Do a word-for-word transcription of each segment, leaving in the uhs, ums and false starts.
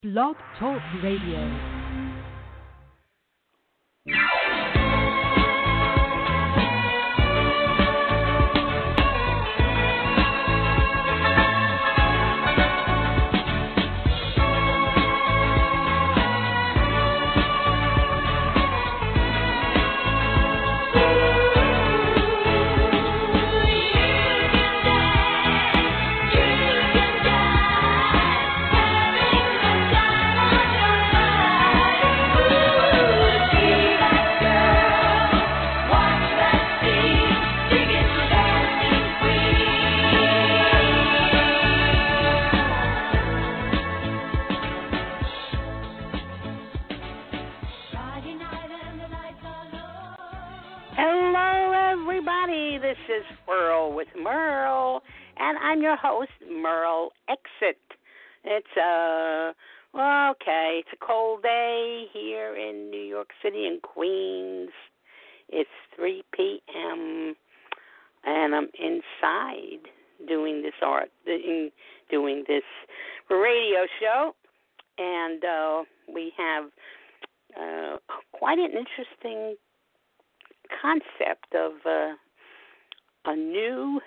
Blog Talk Radio. This is Whirl with Merle, and I'm your host, Merle Exit. It's a, well, okay, it's a cold day here in New York City and Queens. It's three p.m., and I'm inside doing this art, doing this radio show, and uh, we have uh, quite an interesting concept of uh, a new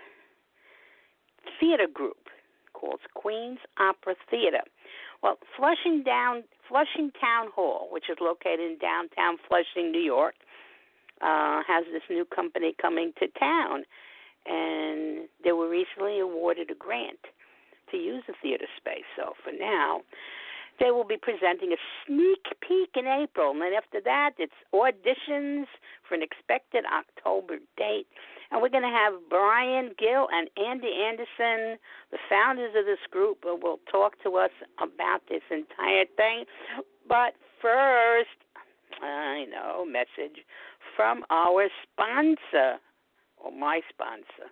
theater group called Queens Opera Theater. Well, Flushing Down, Flushing Town Hall, which is located in downtown Flushing, New York, uh, has this new company coming to town, and they were recently awarded a grant to use the theater space. So for now, they will be presenting a sneak peek in April, and then after that, it's auditions for an expected October date. And we're going to have Brian Gill and Andy Anderson, the founders of this group, who will talk to us about this entire thing. But first, I know, message from our sponsor, or my sponsor.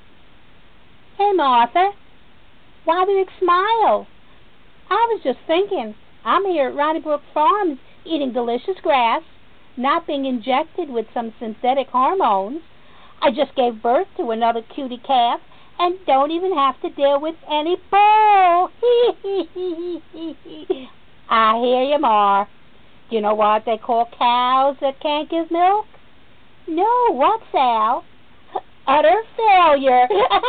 Hey, Martha. Why do you smile? I was just thinking, I'm here at Ronnie Brook Farms eating delicious grass, not being injected with some synthetic hormones. I just gave birth to another cutie calf and don't even have to deal with any bull. I hear you, Ma. Do you know what they call cows that can't give milk? No, what, Sal? Utter failure.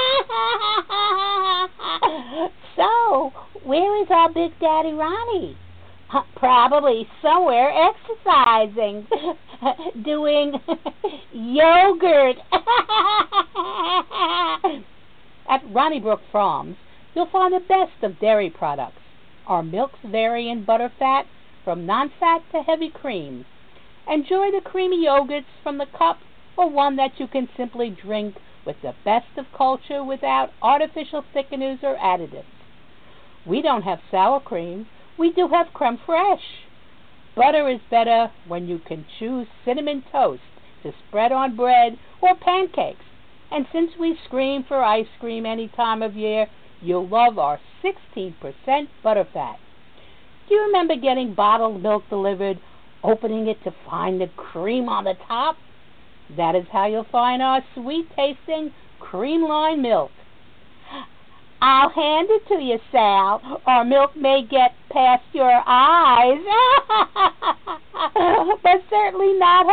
So, where is our Big Daddy Ronnie? Uh, probably somewhere exercising, doing yogurt. At Ronnie Brook Farms, you'll find the best of dairy products. Our milks vary in butterfat from non-fat to heavy cream. Enjoy the creamy yogurts from the cup or one that you can simply drink with the best of culture without artificial thickeners or additives. We don't have sour cream. We do have creme fraiche. Butter is better when you can choose cinnamon toast to spread on bread or pancakes. And since we scream for ice cream any time of year, you'll love our sixteen percent butterfat. Do you remember getting bottled milk delivered, opening it to find the cream on the top? That is how you'll find our sweet-tasting cream-lined milk. I'll hand it to you, Sal. Our milk may get past your eyes, but certainly not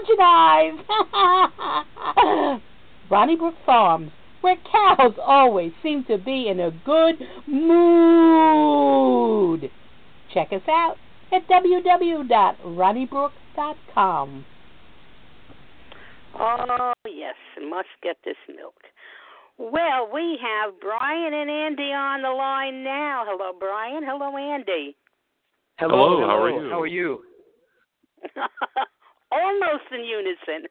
homogenized. Ronnie Brook Farms, where cows always seem to be in a good mood. Check us out at w w w dot ronnie brook dot com. Oh, yes, must get this milk. Well, we have Brian and Andy on the line now. Hello, Brian. Hello, Andy. Hello. Hello. How are you? How are you? Almost in unison.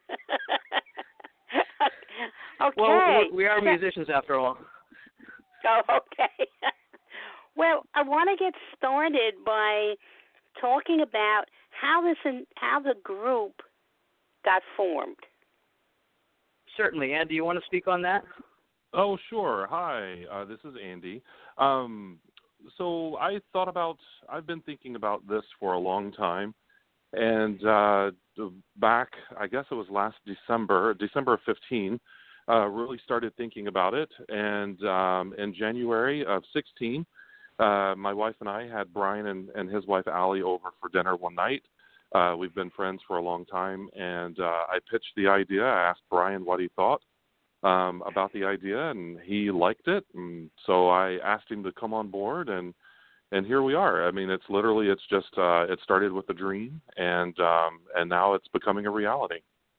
Okay. Well, we are musicians after all. Oh, okay. Well, I want to get started by talking about how this in, how the group got formed. Certainly. Andy, you want to speak on that? Oh, sure. Hi, uh, this is Andy. Um, so I thought about, I've been thinking about this for a long time, and uh, back, I guess it was last December, December of fifteen, uh, really started thinking about it, and um, in January of sixteen, uh, my wife and I had Brian and, and his wife Allie over for dinner one night. Uh, we've been friends for a long time, and uh, I pitched the idea. I asked Brian what he thought um, about the idea, and he liked it. And so I asked him to come on board, and and here we are. I mean, it's literally, it's just, uh, it started with a dream, and um, and now it's becoming a reality.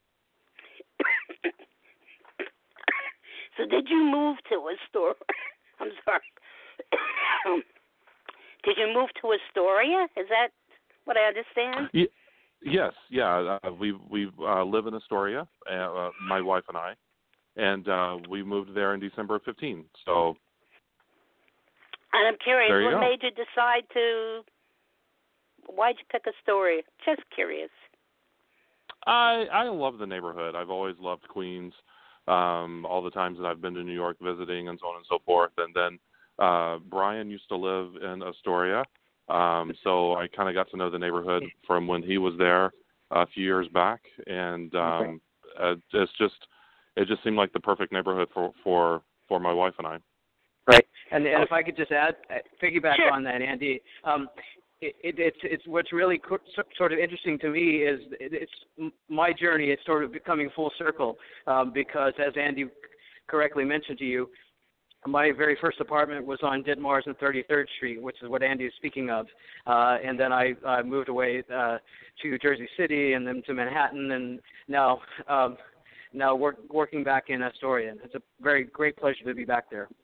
So did you move to Astoria? I'm sorry. Did you move to Astoria? Is that what I understand? Yeah, yes, yeah. Uh, we we uh, live in Astoria, uh, my wife and I, and uh, we moved there in December of fifteen. So. And I'm curious, There you what go. made you decide to? Why'd you pick Astoria? Just curious. I I love the neighborhood. I've always loved Queens. Um, all the times that I've been to New York visiting and so on and so forth. And then uh, Brian used to live in Astoria, um, so I kind of got to know the neighborhood from when he was there a few years back. And um, uh, it's just it just seemed like the perfect neighborhood for for, for my wife and I. Right. And, and if I could just add, uh, piggyback Sure. on that, Andy, um, it, it, it's it's what's really co- sort of interesting to me is it, it's my journey. It's sort of becoming full circle um, because, as Andy correctly mentioned to you, my very first apartment was on Ditmars and thirty-third Street, which is what Andy is speaking of. Uh, and then I, I moved away uh, to Jersey City and then to Manhattan, and now um, now work, working back in Astoria. It's a very great pleasure to be back there.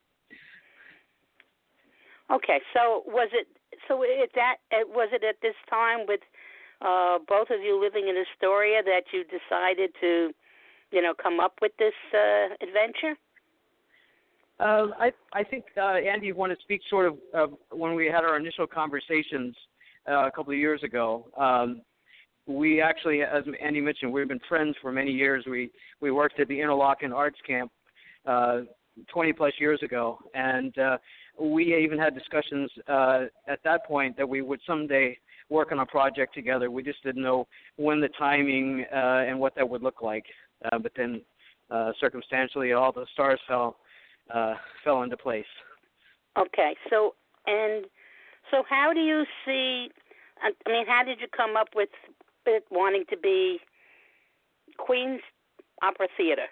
Okay, so was it? So it that it was it at this time with uh, both of you living in Astoria that you decided to, you know, come up with this uh, adventure? Uh, I I think uh, Andy, you want to speak sort of uh, when we had our initial conversations uh, a couple of years ago. Um, we actually, as Andy mentioned, we've been friends for many years. We we worked at the Interlochen Arts Camp uh, twenty plus years ago, and uh, we even had discussions uh, at that point that we would someday work on a project together. We just didn't know when the timing uh, and what that would look like. Uh, but then, uh, circumstantially, all the stars fell uh, fell into place. Okay, so and so how do you see? I mean, how did you come up with it wanting to be Queens Opera Theater?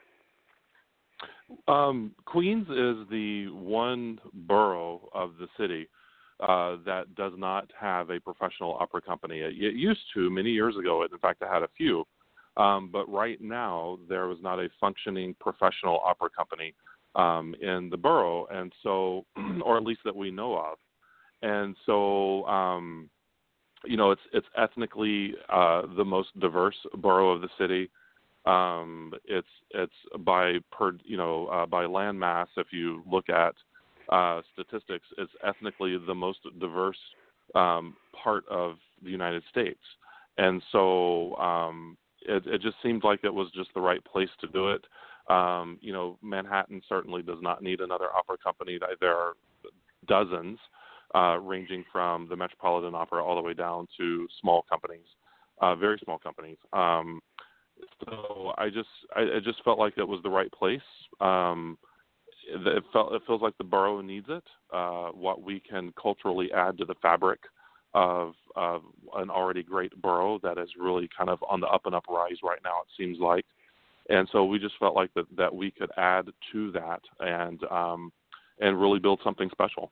Um, Queens is the one borough of the city uh, that does not have a professional opera company. It, it used to many years ago. In fact, it had a few. Um, but right now, there was not a functioning professional opera company um, in the borough, and so, or at least that we know of. And so, um, you know, it's it's ethnically uh, the most diverse borough of the city. Um, it's it's by per you know uh, by land mass. If you look at uh, statistics, it's ethnically the most diverse um, part of the United States, and so um, it, it just seemed like it was just the right place to do it. Um, you know, Manhattan certainly does not need another opera company. There are dozens, uh, ranging from the Metropolitan Opera all the way down to small companies, uh, very small companies. Um, So I just I, I just felt like it was the right place. Um, it, it felt it feels like the borough needs it. Uh, what we can culturally add to the fabric of of an already great borough that is really kind of on the up and up rise right now, it seems like. And so we just felt like that that we could add to that and um, and really build something special.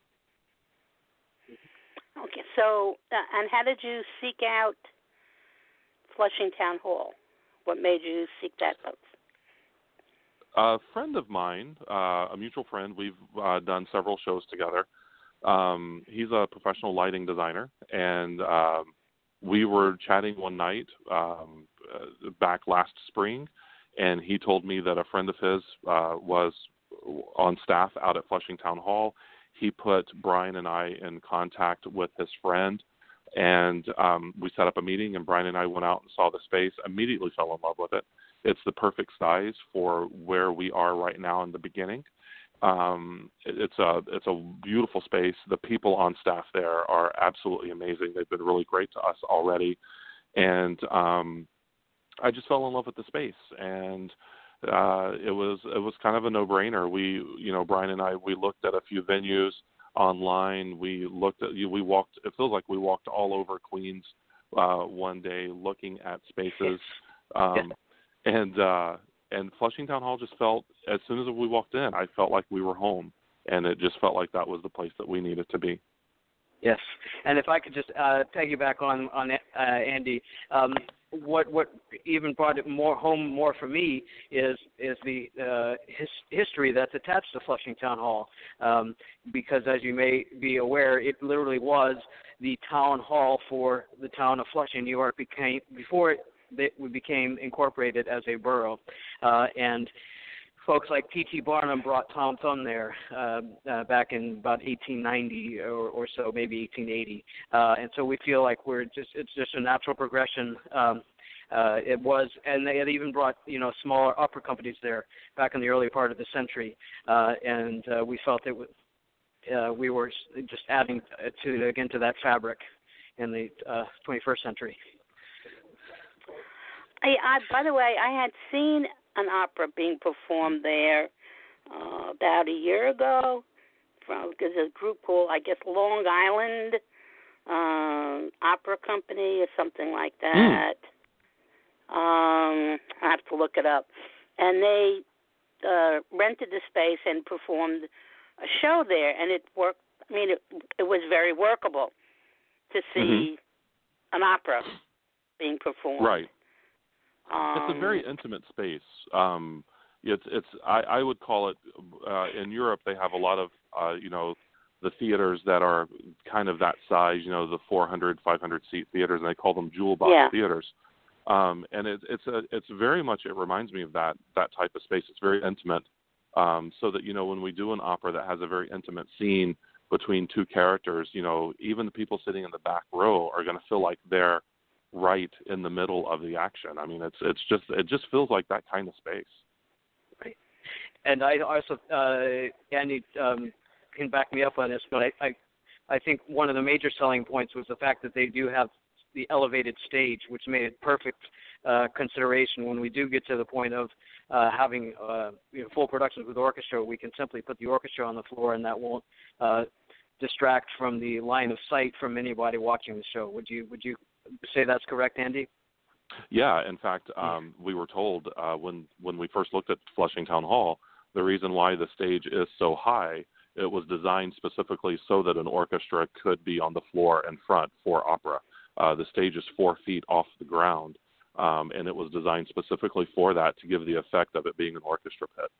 Okay, so uh, and how did you seek out Flushing Town Hall? What made you seek that out? A friend of mine, uh, a mutual friend, we've uh, done several shows together. Um, he's a professional lighting designer, and um, we were chatting one night um, uh, back last spring, and he told me that a friend of his uh, was on staff out at Flushing Town Hall. He put Brian and I in contact with his friend, and um, we set up a meeting, and Brian and I went out and saw the space, immediately fell in love with it. It's the perfect size for where we are right now in the beginning. Um, it, it's a it's a beautiful space. The people on staff there are absolutely amazing. They've been really great to us already, and um, I just fell in love with the space, and uh, it was it was kind of a no-brainer. We, you know, Brian and I, we looked at a few venues online. We looked at we walked. It feels like we walked all over Queens uh, one day looking at spaces, um, and uh, and Flushing Town Hall just felt, as soon as we walked in, I felt like we were home, and it just felt like that was the place that we needed to be. Yes, and if I could just uh, piggyback on on uh, Andy, um, what what even brought it more home more for me is is the uh, his, history that's attached to Flushing Town Hall, um, because as you may be aware, it literally was the town hall for the town of Flushing, New York, became before it, it became incorporated as a borough, uh, and folks like P T Barnum brought Tom Thumb there uh, uh, back in about eighteen ninety or, or so, maybe eighteen eighty. Uh, and so we feel like we're just, it's just a natural progression. Um, uh, it was, and they had even brought, you know, smaller opera companies there back in the early part of the century. Uh, and uh, we felt that uh, we were just adding to, again, to that fabric in the uh, twenty-first century. I, I, by the way, I had seen an opera being performed there uh, about a year ago. From there's a group called, I guess, Long Island um, Opera Company or something like that. Mm. Um, I have to look it up. And they uh, rented the space and performed a show there, and it worked. I mean, it, it was very workable to see mm-hmm. an opera being performed. Right. Um, it's a very intimate space. Um, it's it's I, I would call it uh, in Europe they have a lot of uh, you know the theaters that are kind of that size, you know, the four hundred, five hundred seat theaters, and they call them jewel box yeah. theaters. Um, and it, it's a it's very much it reminds me of that that type of space. It's very intimate, um, so that you know when we do an opera that has a very intimate scene between two characters, you know, even the people sitting in the back row are going to feel like they're right in the middle of the action. I mean, it's it's just it just feels like that kind of space. Right. And I also, uh, Andy um, can back me up on this, but I, I I think one of the major selling points was the fact that they do have the elevated stage, which made it perfect uh, consideration when we do get to the point of uh, having uh, you know, full productions with orchestra. We can simply put the orchestra on the floor, and that won't uh, distract from the line of sight from anybody watching the show. Would you Would you say that's correct, Andy? Yeah, in fact, um, we were told uh, when when we first looked at Flushing Town Hall, the reason why the stage is so high, it was designed specifically so that an orchestra could be on the floor in front for opera. Uh, the stage is four feet off the ground, um, and it was designed specifically for that, to give the effect of it being an orchestra pit.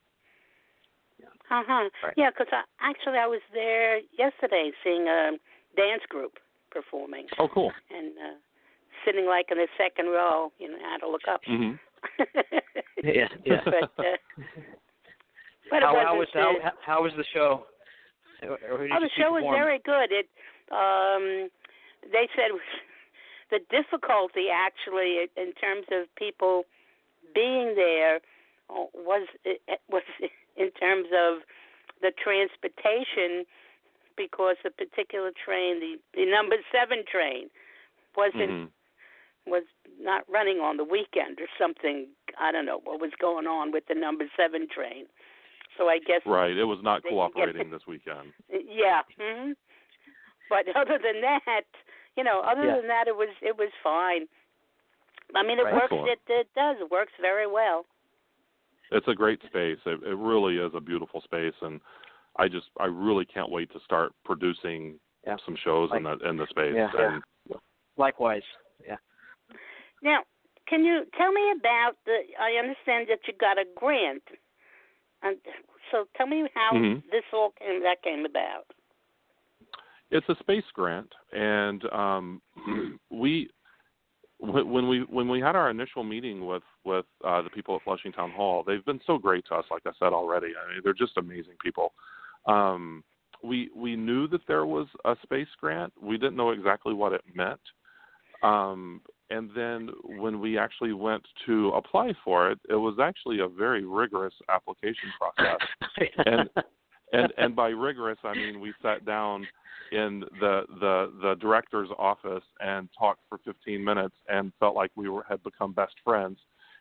Uh huh. Right. Yeah, because actually I was there yesterday seeing a dance group performing. Oh, cool. And uh, sitting like in the second row, you know, I had to look up. Mm-hmm. yeah, yeah. But, uh, but how, it how was uh, how, how was the show? Oh, the show was very good. It um, they said the difficulty actually in terms of people being there was was in terms of the transportation, because the particular train, the, the number seven train, wasn't mm-hmm. was not running on the weekend or something. I don't know what was going on with the number seven train. So I guess right, it was not cooperating this weekend. Yeah, mm-hmm. But other than that, you know, other yeah. than that, it was it was fine. I mean, it right. works. It, it does. It works very well. It's a great space. It, it really is a beautiful space, and I just I really can't wait to start producing yeah. some shows like, in the in the space. Yeah. And, yeah. Likewise. Yeah. Now, can you tell me about the? I understand that you got a grant, and so tell me how mm-hmm. this all came that came about. It's a space grant, and um, we when we when we had our initial meeting with with uh, the people at Flushing Town Hall, they've been so great to us. Like I said already, I mean, they're just amazing people. Um, we we knew that there was a space grant. We didn't know exactly what it meant. Um, and then when we actually went to apply for it, it was actually a very rigorous application process. and and and by rigorous, I mean we sat down in the the the director's office and talked for fifteen minutes and felt like we were had become best friends.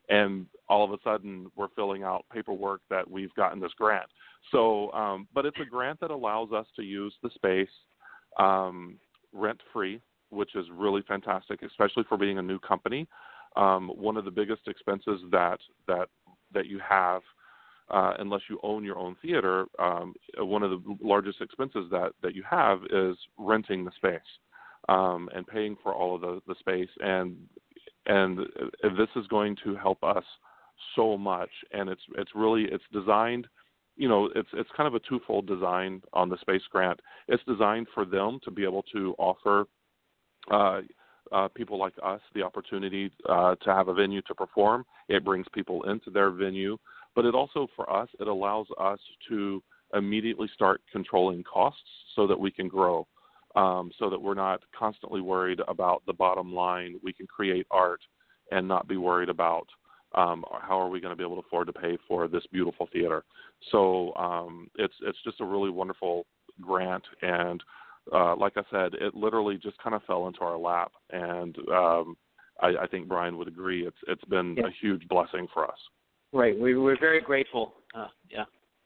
and all of a sudden we're filling out paperwork that we've gotten this grant. So, um, but it's a grant that allows us to use the space um, rent-free, which is really fantastic, especially for being a new company. Um, one of the biggest expenses that that that you have, uh, unless you own your own theater, um, one of the largest expenses that, that you have is renting the space um, and paying for all of the, the space. And and this is going to help us so much. And it's it's really it's designed. You know, it's it's kind of a twofold design on the space grant. It's designed for them to be able to offer uh, uh, people like us the opportunity uh, to have a venue to perform. It brings people into their venue, but it also, for us, it allows us to immediately start controlling costs so that we can grow, um, so that we're not constantly worried about the bottom line. We can create art and not be worried about Um, how are we going to be able to afford to pay for this beautiful theater? So um, it's it's just a really wonderful grant, and uh, like I said, it literally just kind of fell into our lap, and um, I, I think Brian would agree. It's it's been yeah. a huge blessing for us. Right, we we're very grateful. Uh, yeah.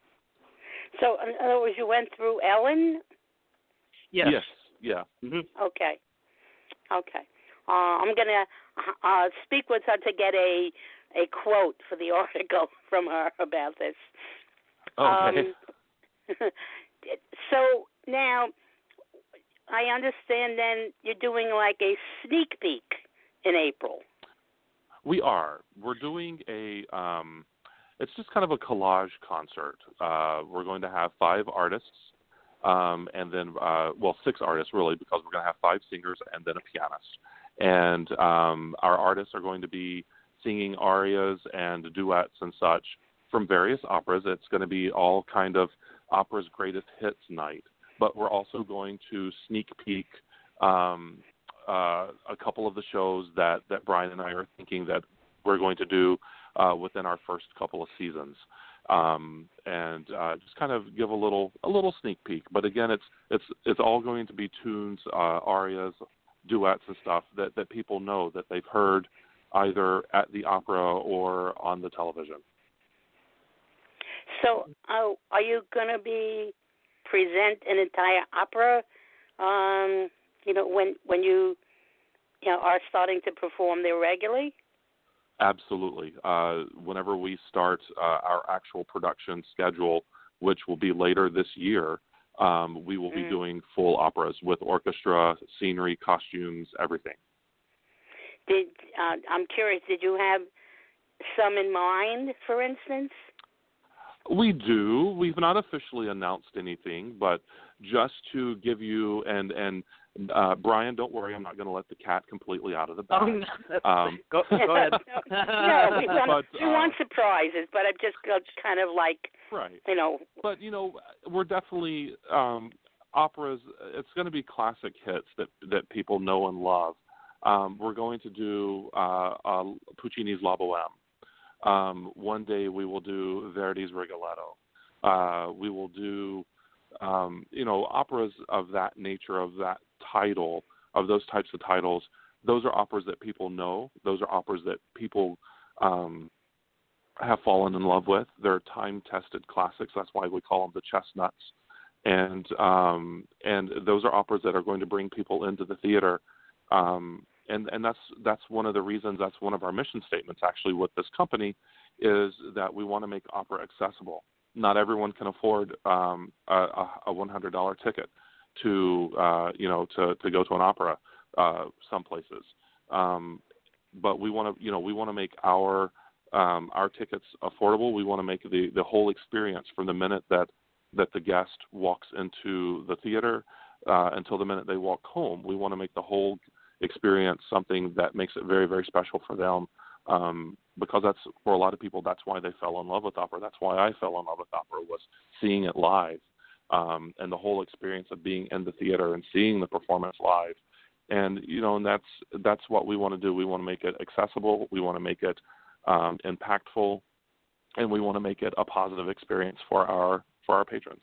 So, in other words, you went through Ellen? Yes. Yes. Yeah. Mm-hmm. Okay. Okay. Uh, I'm going to uh, speak with her to get a a quote for the article from her about this. Okay. Um, so now, I understand then you're doing like a sneak peek in April. We are. We're doing a, um, it's just kind of a collage concert. Uh, we're going to have five artists, um, and then, uh, well, six artists really, because we're going to have five singers and then a pianist. And um, our artists are going to be singing arias and duets and such from various operas. It's going to be all kind of opera's greatest hits night. But we're also going to sneak peek um, uh, a couple of the shows that, that Brian and I are thinking that we're going to do uh, within our first couple of seasons, um, and uh, just kind of give a little a little sneak peek. But again, it's it's it's all going to be tunes, uh, arias, duets, and stuff that, that people know that they've heard either at the opera or on the television. So, uh, are you going to be present an entire opera? Um, you know, when when you you know are starting to perform there regularly? Absolutely. Uh, whenever we start uh, our actual production schedule, which will be later this year, um, we will be mm. doing full operas with orchestra, scenery, costumes, everything. Did uh, I'm curious? Did you have some in mind, for instance? We do. We've not officially announced anything, but just to give you and and uh, Brian, don't worry, I'm not going to let the cat completely out of the bag. Oh, no, um, go, go ahead. no, we want, but, we uh, want surprises, but I'm just kind of like, right. you know. But you know, we're definitely um, operas. It's going to be classic hits that that people know and love. Um, we're going to do uh, uh, Puccini's La Boheme. Um, one day we will do Verdi's Rigoletto. Uh, we will do, um, you know, operas of that nature, of that title, of those types of titles. Those are operas that people know. Those are operas that people um, have fallen in love with. They're time-tested classics. That's why we call them the chestnuts. And um, and those are operas that are going to bring people into the theater. Um, And and that's that's one of the reasons, that's one of our mission statements actually with this company, is that we want to make opera accessible. Not everyone can afford um, a, a one hundred dollars ticket to uh, you know to, to go to an opera uh, some places. Um, but we want to you know we want to make our um, our tickets affordable. We want to make the, the whole experience from the minute that that the guest walks into the theater uh, until the minute they walk home. We want to make the whole experience something that makes it very, very special for them, um, because that's, for a lot of people, that's why they fell in love with opera. That's why I fell in love with opera, was seeing it live, um, and the whole experience of being in the theater and seeing the performance live. And, you know, and that's that's what we want to do. We want to make it accessible. We want to make it um, impactful, and we want to make it a positive experience for our for our patrons.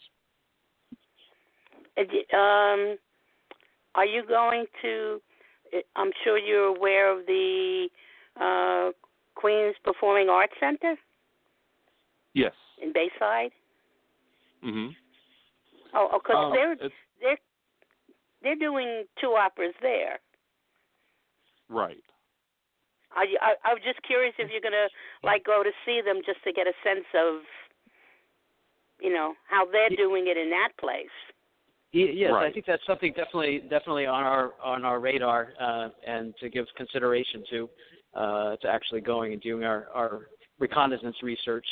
Um, are you going to? I'm sure you're aware of the uh, Queens Performing Arts Center Yes. in Bayside. Mhm. Oh, because Um, they're it's they're they're doing two operas there. right. I, I, I was just curious if you're gonna like go to see them just to get a sense of, you know, how they're doing it in that place. Yes, Right. I think that's something definitely definitely on our on our radar, uh, and to give consideration to uh, to actually going and doing our, our reconnaissance research.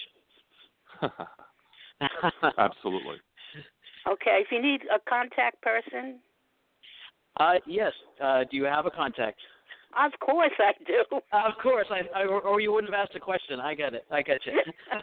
Absolutely. Okay, if you need a contact person, Uh, yes. Uh, do you have a contact? of course I do. Of course. I, I or you wouldn't have asked the question. I get it. I get you.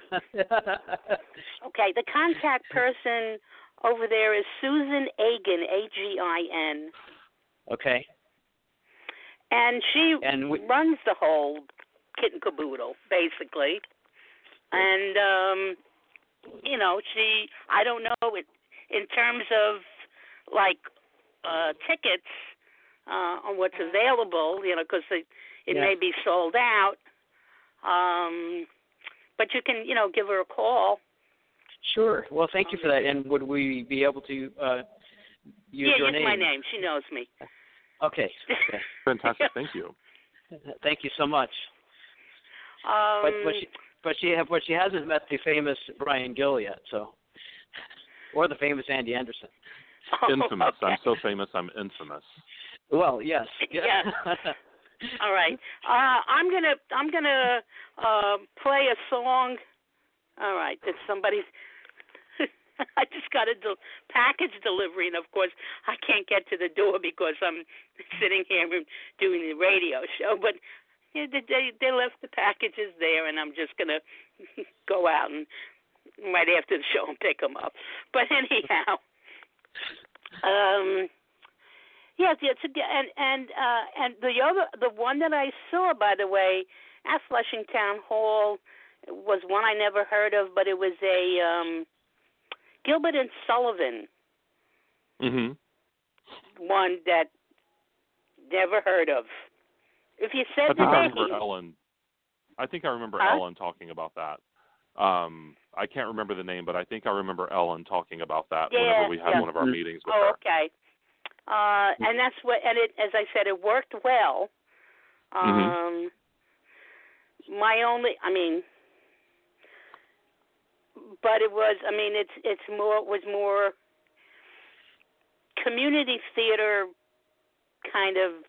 Okay, the contact person over there is Susan Agin, A G I N, Okay. and she And we, runs the whole kit and caboodle, basically. And um, you know, she I don't know it in terms of like uh, tickets uh, on what's available, you know, because it, it Yeah. may be sold out. Um, but you can, you know, give her a call. Sure. Well, thank you for that. And would we be able to uh, use yeah, your use name? my name. She knows me. Okay. Okay. Fantastic. Thank you. Thank you so much. Um, But but she but she have but she hasn't met the famous Brian Gill yet, so or the famous Andy Anderson. oh, Infamous. okay. I'm so famous. I'm infamous. Well, yes. Yeah. All right. Uh, I'm gonna I'm gonna uh, play a song. All right. Did somebody? I just got a del- package delivery, and of course I can't get to the door because I'm sitting here and doing the radio show. But yeah, they they left the packages there, and I'm just gonna go out and right after the show and pick them up. But anyhow, um. Yes, yes, and and uh, and the other, the one that I saw, by the way, at Flushing Town Hall, was one I never heard of, but it was a um, Gilbert and Sullivan Mhm. one that never heard of. If you I said think the I name, remember Ellen. I think I remember Huh? Ellen talking about that. Um, I can't remember the name, but I think I remember Ellen talking about that Yeah, whenever we had yeah. one of our meetings with oh, her. okay, uh, and that's what, and it, as I said, it worked well. Um, Mm-hmm. My only, I mean. But it was, I mean, it's it's more, it was more community theater kind of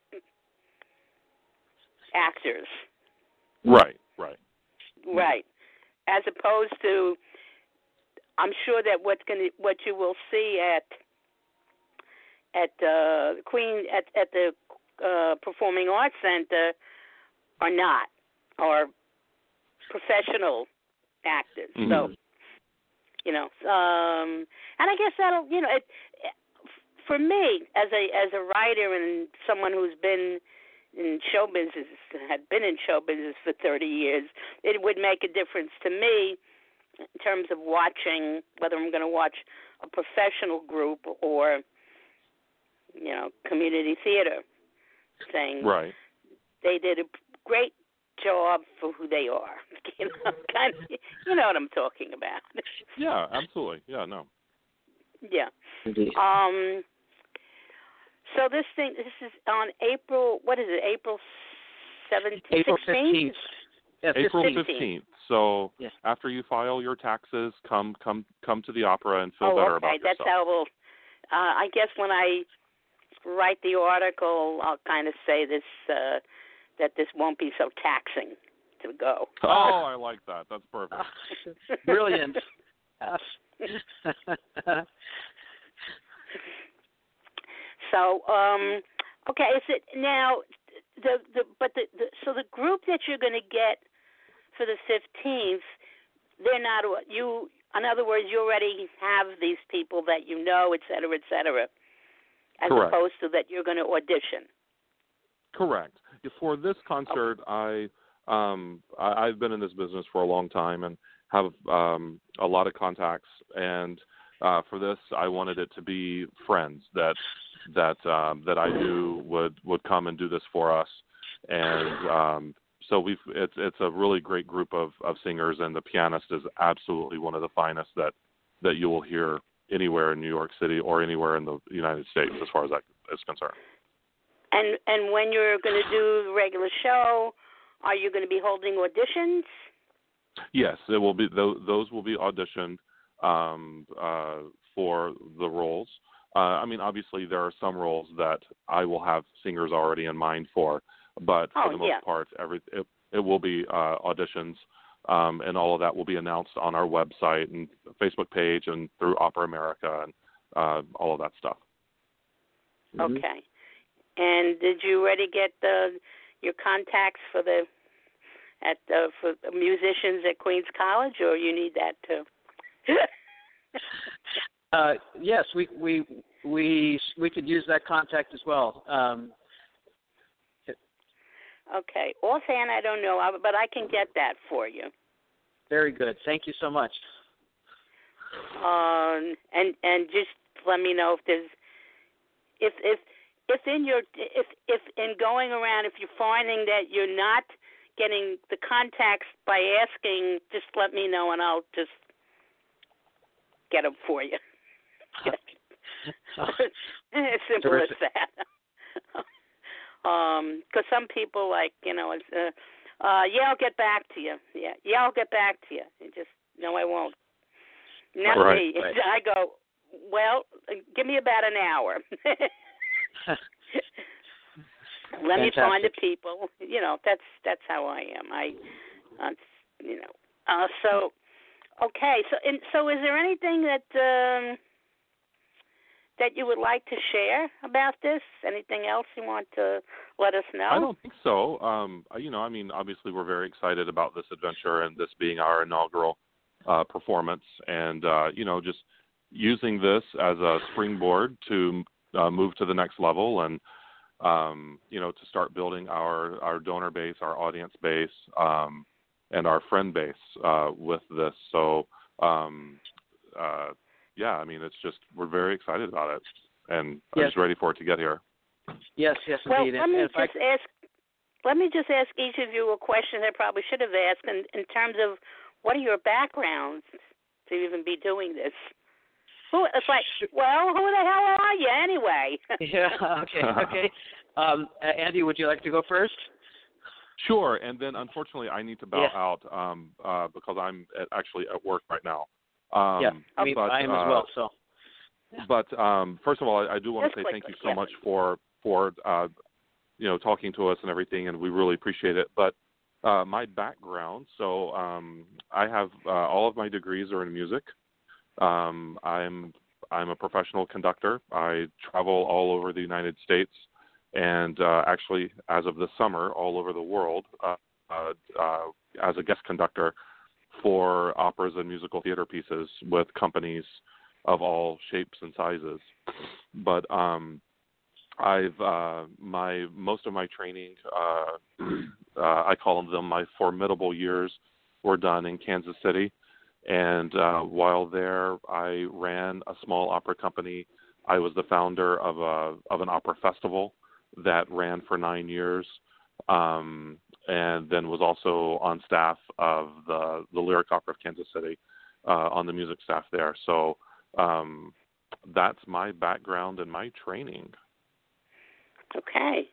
actors. Right, right. Right. As opposed to, I'm sure that what's going to, what you will see at at uh, Queen at at the uh, Performing Arts Center are not, are professional actors. Mm-hmm. So. You know, um, and I guess that'll, you know, it, for me as a as a writer and someone who's been in show business, had been in show business for thirty years, it would make a difference to me in terms of watching whether I'm going to watch a professional group or, you know, community theater. Saying Right. they did a great job for who they are. You know, kind of, you know what I'm talking about. Yeah, absolutely. Yeah, no. Yeah. Indeed. Um. So this thing, this is on April. What is it? April seventeenth. April fifteenth. Yeah, April fifteenth. fifteenth. So Yes. after you file your taxes, come come come to the opera and feel Oh, better okay. about yourself. That's how we'll. Uh, I guess when I write the article, I'll kind of say this uh, that this won't be so taxing to go. Oh, I like that. That's perfect. Brilliant. Yes. So, um, okay, is it now the the but the, the so the group that you're going to get for the fifteenth, they're not you. In other words, you already have these people that you know, et cetera, et cetera, as Correct. opposed to that you're going to audition. Correct. For this concert, I um I, I've been in this business for a long time and have um a lot of contacts, and uh for this I wanted it to be friends that that um that I knew would would come and do this for us, and um so we've it's it's a really great group of, of singers, and the pianist is absolutely one of the finest that, that you will hear anywhere in New York City or anywhere in the United States, as far as that is concerned. And and when you're going to do the regular show, are you going to be holding auditions? Yes, it will be. Those, those will be auditioned um, uh, for the roles. Uh, I mean, obviously, there are some roles that I will have singers already in mind for, but for oh, the most yeah. part, every it, it will be uh, auditions, um, and all of that will be announced on our website and Facebook page and through Opera America and uh, all of that stuff. Okay. Mm-hmm. And did you already get the your contacts for the at the for the musicians at Queens College, or you need that too? uh, yes, we we we we could use that contact as well. Um, okay. Offhand, I don't know, but I can get that for you. Very good. Thank you so much. Um, and and just let me know if there's if if. If in your if if in going around, if you're finding that you're not getting the contacts by asking, just let me know and I'll just get them for you. As simple Terrific. as that. Um, because some people like you know, it's, uh, uh, yeah, I'll get back to you. Yeah, yeah, I'll get back to you. And just no, I won't. Not right, me. right. I go. Well, give me about an hour. Let me find the people. You know, that's that's how I am. I, uh, you know, uh, so okay. So, and, so is there anything that um, that you would like to share about this? Anything else you want to let us know? I don't think so. Um, you know, I mean, obviously, we're very excited about this adventure and this being our inaugural uh, performance, and uh, you know, just using this as a springboard to Uh, move to the next level and, um, you know, to start building our, our donor base, our audience base, um, and our friend base uh, with this. So, um, uh, yeah, I mean, it's just we're very excited about it, and yes. I'm just ready for it to get here. Yes, yes, well, indeed. let me and just I... ask. Let me just ask each of you a question I probably should have asked in, in terms of what are your backgrounds to even be doing this? Who, it's like, well, who the hell are you anyway? yeah, okay, okay. Um, Andy, would you like to go first? Sure, and then unfortunately I need to bow yeah. out um, uh, because I'm at, actually at work right now. Um, yeah, I mean, but, I am uh, as well, so. But um, first of all, I, I do want Just to say quickly, thank you so yeah. much for, for uh, you know, talking to us and everything, and we really appreciate it. But uh, my background, so um, I have uh, all of my degrees are in music. Um, I'm I'm a professional conductor. I travel all over the United States, and uh, actually, as of this summer, all over the world uh, uh, uh, as a guest conductor for operas and musical theater pieces with companies of all shapes and sizes. But um, I've uh, my most of my training, uh, uh, I call them my formidable years, were done in Kansas City. And uh, while there, I ran a small opera company. I was the founder of a of an opera festival that ran for nine years, um, and then was also on staff of the the Lyric Opera of Kansas City, uh, on the music staff there. So um, that's my background and my training. Okay.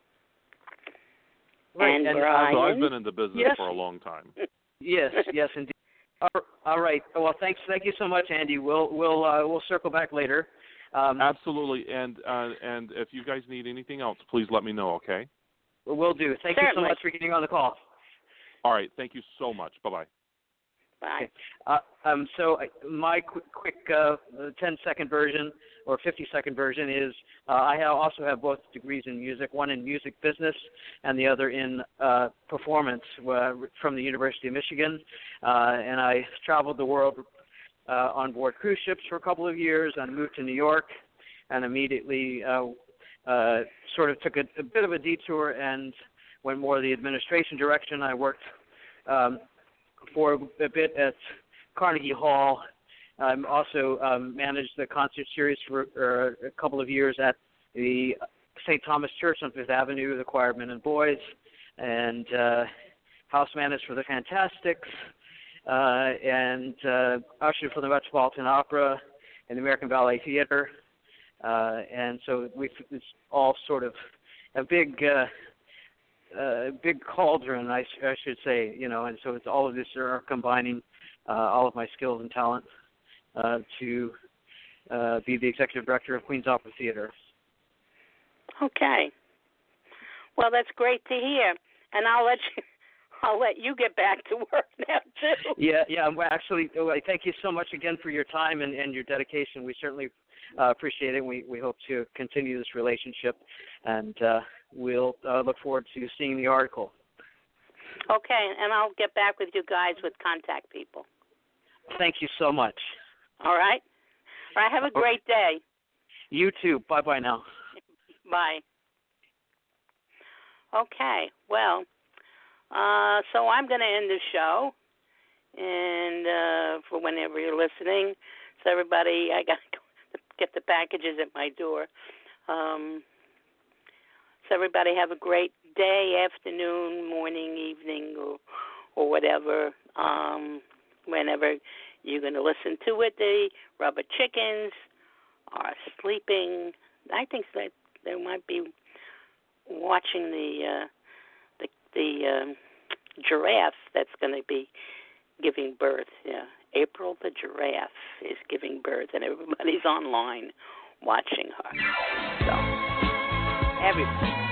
Right. And, and Brian? So I've been in the business yes. for a long time. Yes, yes, indeed. All right. Well, thanks. Thank you so much, Andy. We'll we'll uh, we'll circle back later. Um, Absolutely. And uh, and if you guys need anything else, please let me know. Okay. We'll do. Thank Certainly. you so much for getting on the call. All right. Thank you so much. Bye bye. Bye. Okay. Uh, um, so uh, my quick, quick uh, ten-second version or fifty-second version is uh, I also have both degrees in music, one in music business and the other in uh, performance uh, from the University of Michigan. Uh, and I traveled the world uh, on board cruise ships for a couple of years and moved to New York and immediately uh, uh, sort of took a, a bit of a detour and went more the administration direction. I worked um, for a bit at Carnegie Hall. I um, also um, managed the concert series for uh, a couple of years at the Saint Thomas Church on Fifth Avenue, the choir men and boys, and uh, house manager for the Fantastics, uh, and uh, ushered for the Metropolitan Opera and the American Ballet Theater. Uh, and so we it's all sort of a big, uh, uh, big cauldron, I, sh- I should say, you know. And so it's all of this are combining uh, all of my skills and talent uh, to uh, be the executive director of Queen's Opera Theater. Okay. Well, that's great to hear, and I'll let you. I'll let you get back to work now too. Yeah, yeah. Well, actually, thank you so much again for your time and, and your dedication. We certainly uh, appreciate it. We we hope to continue this relationship, and uh, we'll uh, look forward to seeing the article. Okay, and I'll get back with you guys with contact people. Thank you so much. All right. All right. Have a great day. You too. Bye bye now. Bye. Okay. Well. Uh, so I'm going to end the show, and uh, for whenever you're listening, so everybody, I got to get the packages at my door. Um, so everybody have a great day, afternoon, morning, evening, or, or whatever. Um, whenever you're going to listen to it, the Rubber Chickens are sleeping. I think that they might be watching the. Uh, the the um, giraffe that's going to be giving birth. Yeah, April the giraffe is giving birth, and everybody's online watching her. So, everybody.